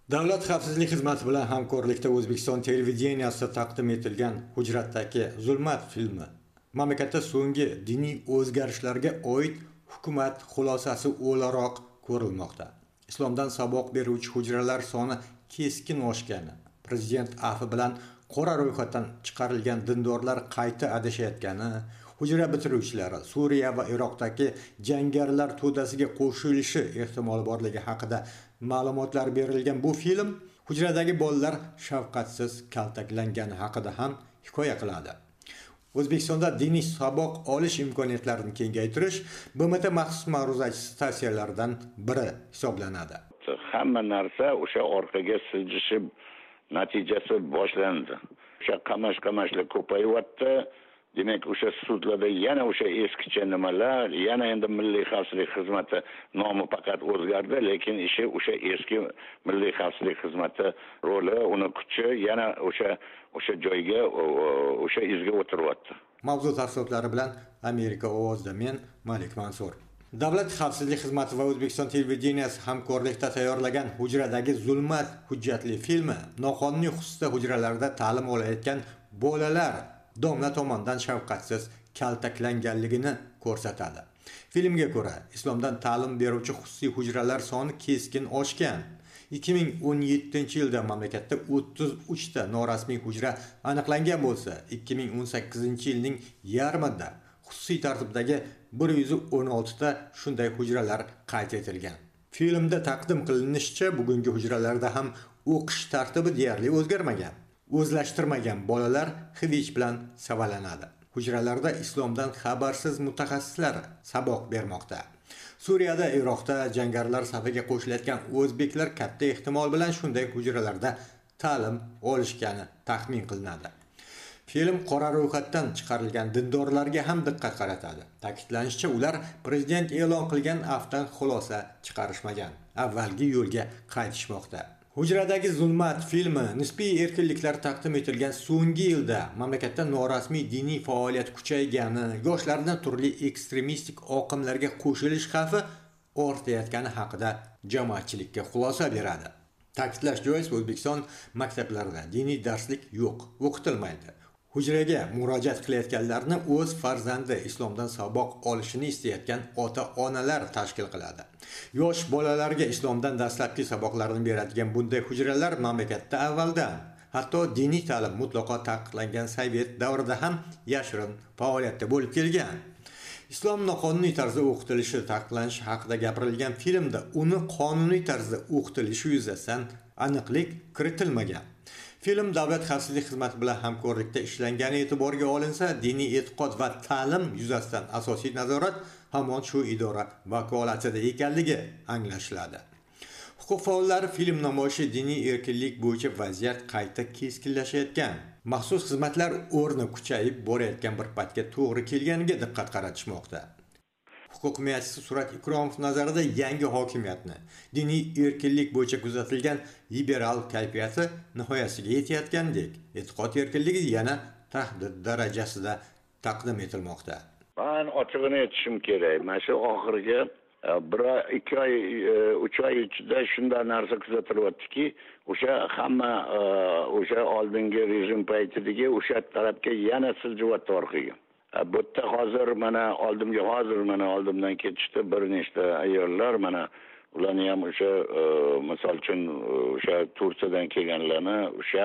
Davlat xavfsizlik xizmati bilan hamkorlikda O'zbekiston televideniyasida taqdim etilgan Hujratdagi zulmat filmi mamlakatda so'nggi diniy o'zgarishlarga oid hukumat xulosasi o'laroq ko'rilmoqda. Islomdan saboq beruvchi hujralar soni keskin oshgani, prezident afi bilan qora ro'yxatdan chiqarilgan dindorlar qayta adashayotgani, hujra bitiruvchilari Suriya va Iroqdagi jangarilar to'dasiga qo'shilishi ehtimoli borligi haqida ma'lumotlar berilgan bu film hujradagi bolalar shafqatsiz kaltaklangani haqida ham hikoya qiladi. O'zbekistonda diniy saboq olish imkoniyatlarini kengaytirish BMT maxsus ma'ruzachisi tavsiyalaridan biri hisoblanadi. Hamma narsa o'sha orqaga siljishib natijasi boshlandi. O'sha qamash-qamashlar ko'payyapti. Demak, o'sha sudlarda yana o'sha eskicha nimalar, yana endi Milliy xavfsizlik xizmati nomi faqat o'zgardi, lekin ishi o'sha eski Milliy xavfsizlik xizmati roli, uni kuchi yana o'sha joyga, o'sha izga o'tiryapti. Mavzu tafsilotlari bilan Amerika ovozida men Malik Mansur. Davlat xavfsizlik xizmati va O'zbekiston televideniyasi hamkorlikda tayyorlagan Hujradagi zulmat hujjatli filmi noqonuniy xususda hujralarda ta'lim olayotgan bolalar domla tomonidan shafqatsiz kaltaklanganligini ko'rsatadi. Filmga ko'ra, islomdan ta'lim beruvchi xususiy hujralar soni keskin oshgan. 2017-yilda mamlakatda 33 ta norasmiy hujra aniqlangan bo'lsa, 2018-yilning yarmida xususiy tartibdagi 116 ta shunday hujralar qayd etilgan. Filmda taqdim qilinishicha, bugungi hujralarda ham o'qish tartibi deyarli o'zgarmagan. O'zlashtirmagan bolalar xivich bilan savalanadi. Hujralarda islomdan xabarsiz mutaxassislar saboq bermoqda. Suriyada, Iroqda jangarilar safiga qo'shilayotgan o'zbeklar katta ehtimol bilan shunday hujralarda ta'lim olishgani taxmin qilinadi. Film qora ro'yxatdan chiqarilgan dindorlarga ham diqqat qaratadi. Ta'kidlanishicha, ular prezident e'lon qilgan afdan xulosa chiqarishmagan, avvalgi yo'lga qaytishmoqda. Hujradagi zulmat filmi nisbiy erkinliklar taqdim etilgan so'nggi yilda mamlakatda norasmiy diniy faoliyat kuchaygani, yoshlarning turli ekstremistik oqimlarga qo'shilish xavfi ortayotgani haqida jamoatchilikka xulosa beradi. Ta'kidlash joiz, O'zbekiston maktablarida diniy darslik yo'q, o'qitilmaydi. Hujraga murojaat qilayotganlarni o'z farzandi islomdan saboq olishini istayotgan ota-onalar tashkil qiladi. Yosh bolalarga islomdan dastlabki saboqlarni beradigan bunday hujralar mamlakatda avvaldan, hatto diniy ta'lim mutlaqo taqiqlangan Sovet davrida ham yashirin faoliyatda bo'lib kelgan. Islom noqonuniy tarzda o'qitilishi taqiqlanishi haqida gapirilgan filmda uni qonuniy tarzda o'qitilishi yuzasidan aniqlik kiritilmagan. Film Davlat xavfsizlik xizmati bilan hamkorlikda ishlangani e'tiborga olinsa, diniy e'tiqod va ta'lim yuzasidan asosiy nazorat hamon shu idora vakolatida ekanligi anglashiladi. Huquq faollari film namoyishi diniy erkinlik bo'yicha vaziyat qayta keskinlashayotgan, maxsus xizmatlar o'rni kuchayib borayotgan bir paytga to'g'ri kelganiga diqqat qaratishmoqda. Huquq himoyachisi Surat Ikromov nazarida yangi hokimiyatni diniy erkinlik bo'yicha kuzatilgan liberal kayfiyati nihoyasiga yetayotgandek, e'tiqod erkinligi yana tahdid darajasida taqdim etilmoqda. Men ochig'ini aytishim kerak. Mana shu oxirgi 1-2 oy, 3 oy ichida shunday narsa kuzatilyaptiki, o'sha hamma o'sha oldingi rejim paytidagi o'sha tarafga yana siljiyapti orqaga. Bu yerda hozir mana oldimdan ketishdi bir nechta ayollar, mana ularni ham o'sha misol uchun o'sha Turkiyadan kelganlarni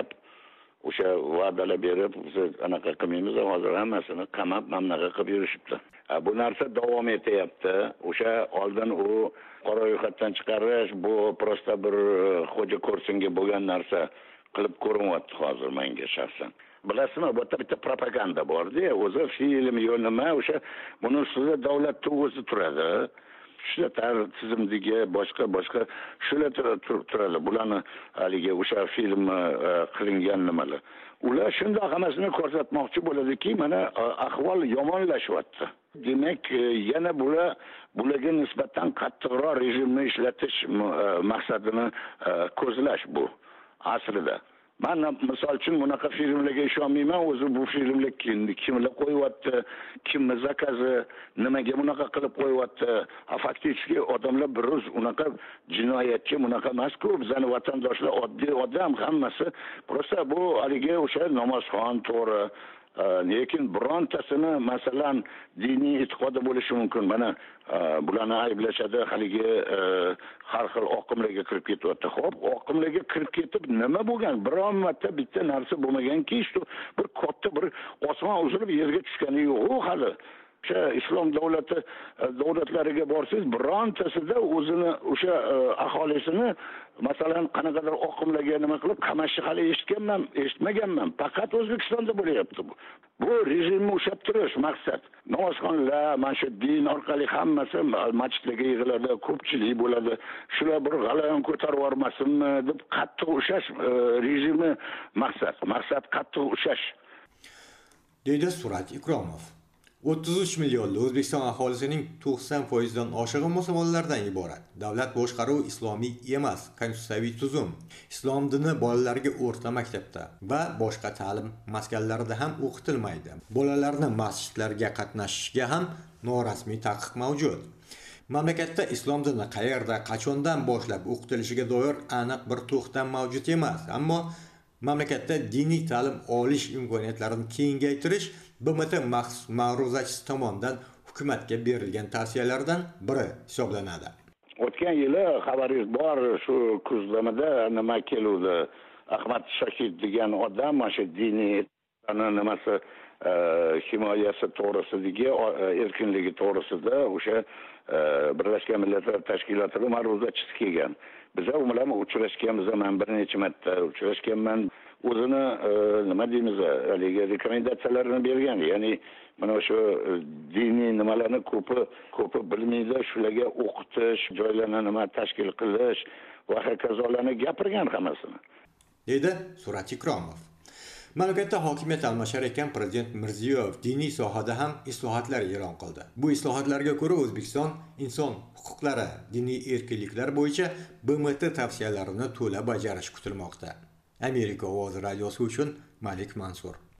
o'sha va'dalar berib, biz anaqa qilmaymiz, hozir hammasini qamab mamlaqa qilib yurishibdi. Bu narsa davom etyapti. O'sha oldin u qora ro'yxatdan chiqarish, bu prosta bir xo'ja ko'rsinga bo'lgan narsa qilib ko'rinyapti hozir menga shaxsan. Bilasizmi, bu yerda bitta propaganda bor-da, o'zi film yo nima, o'sha buni ustida davlat o'zi turadi. Shu tizimdagi boshqa shular turadi. Bularni haligi o'sha film qilingan nimalar. Ular shunday hammasini ko'rsatmoqchi bo'ladiki, mana ahvol yomonlashyapti. Demak, yana bularga nisbatan qattiqroq rejimni ishlatish maqsadini ko'zlash bu aslida. man misol uchun bunaqa filmlarga ishonmayman. O'zi bu filmlar kimlar qo'yyapti, kimni zakazi, nimaga bunaqa qilib qo'yyapti. Faktiski odamlar bir o'z unaqa jinoyatchi bunaqa emas-ku. Bizning vatandoshlar oddiy odam hammasi. Prosta bu haligi o'sha namozxon to'g'ri. Lekin birontasini masalan diniy e'tiqodi bo'lishi mumkin. Mana bularni ayblashadi, haligi har xil oqimlarga kirib ketyapti. Xo'p, oqimlarga kirib ketib nima bo'lgan? Biron marta bitta narsa bo'lmaganki, bir katta bir osmon uzilib yerga tushgani yo'q hali. O'sha islom davlatlariga borsangiz, birontasida o'zini o'sha aholisini masalan qanaqadir oqimlarga nima qilib qamashni hali eshitmaganman. Faqat O'zbekistonda bo'lyapti bu. Bu rejimni ushlab turish maqsad. Namozxonlar mana shu din orqali hammasi masjidlarga yig'iladi, ko'pchilik bo'ladi. Shular bir g'alayon ko'tarib yormasinmi deb qattiq ushlash rejimi maqsad. Maqsad qattiq ushlash. Deydi Surat Ikromov. 33 millionli O'zbekiston aholisining 90%dan oshig'i musulmonlardan iborat. Davlat boshqaruvi islomiy emas, konstitutsiyaviy tuzum. Islom dini bolalarga o'rta maktabda va boshqa ta'lim maskanlarida ham o'qitilmaydi. Bolalarni masjidlarga qatnashishga ham norasmiy taqiq mavjud. Mamlakatda islom dini qayerda, qachondan boshlab o'qitilishiga doir aniq bir to'xtam mavjud emas, ammo mamlakatda diniy ta'lim olish imkoniyatlarini kengaytirish BMT maxsus ma'ruzachisi tomonidan hukumatga berilgan tavsiyalardan biri hisoblanadi. O'tgan yili xabaringiz bor, shu kuzlamada nima keluvdi? Ahmad Shakir degan odam mana shu diniy nimasi himoyasi to'g'risidagi erkinligi to'g'risida o'sha Birlashgan Millatlar Tashkilotida ma'ruzachisi kelgan. Biz u bilan uchrashganmiz, men bir necha marta uchrashganman. O'zini nima deymiz, haligi rekomendatsiyalarini bergan. Ya'ni mana shu diniy nimalarni ko'pi bilmaydi, shularga o'qitish, joylarni nima tashkil qilish va hokazolarni gapirgan hammasini. Deydi Surat Ikromov. Mamlakatda hokimiyat almashar ekan Prezident Mirziyoyev diniy sohada ham islohotlar e'lon qildi. Bu islohotlarga ko'ra O'zbekiston inson huquqlari, diniy erkinliklar bo'yicha BMT tavsiyalarini to'la bajarish kutilmoqda. Amerika ovozi radiosi uchun Malik Mansur.